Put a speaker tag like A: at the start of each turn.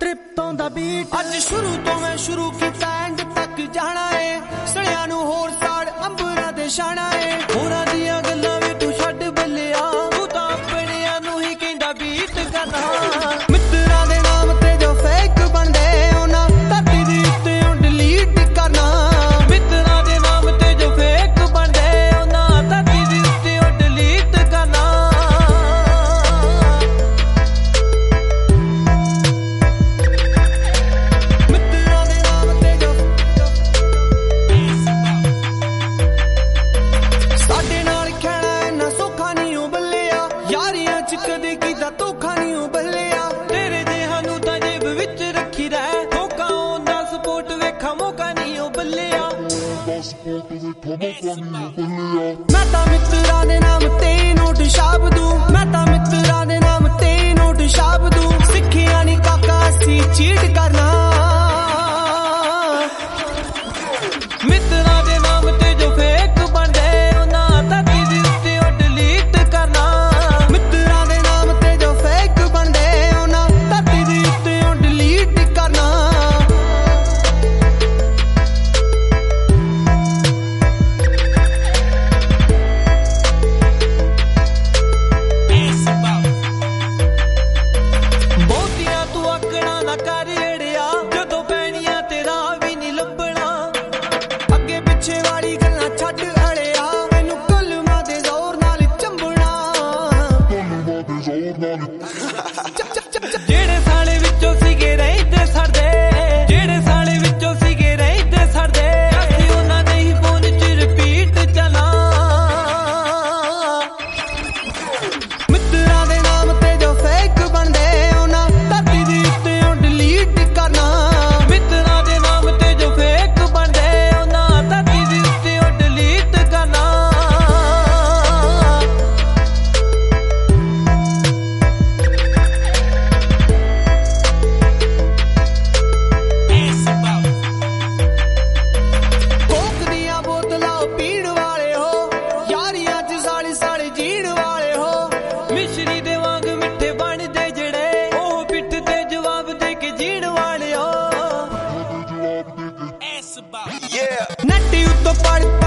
A: क्रिप्टों दा बीट अज शुरू तो मैं शुरू कीता एंड तक जाना है सड़ियां नू होर साड़ अंबरां दे शाना है होरां दियां गल्लां वी तू छड्ड बल्लिया तू तां अपणियां नू ही कहंदा बीट करना मित्रां दे नाम ते जो फेक बनदे उन्हां धरती दे उत्ते डिलीट करना मित्रां दे नाम ते जो फेक बनदे उन्हां धरती दे उत्ते डिलीट करना कदे कीता धोखा नहीं हो बल्लिया तेरे जिहां नू तां जेब विच रखी रह धोखा ओंदा सपोर्ट वेखा मौका नहीं हो बल्लिया मैं तां मित्रां दे नाम ते नोट छाप दूं मैं तां मित्रां दे नाम ते नोट छाप दूं सिक्खिया नहीं काका असी चीट करना मित्रां दे नाम ते जो फेक बनदे उन्हां धरती दे उत्ते डिलीट करना जेड़े साले विचों सीगे रहिंदे सड़दे जेड़े साले विचों सीगे रहिंदे सड़दे असीं उन्हां दे ही फोन च रिपीट चला मित्रां दे नाम ते जो फेक बनदे उन्हां धरती दे उत्ते डिलीट करना मित्रां दे नाम ते जो फेक बनदे उन्हां धरती दे उत्ते डिलीट करना नट्टी उत्तों पढ़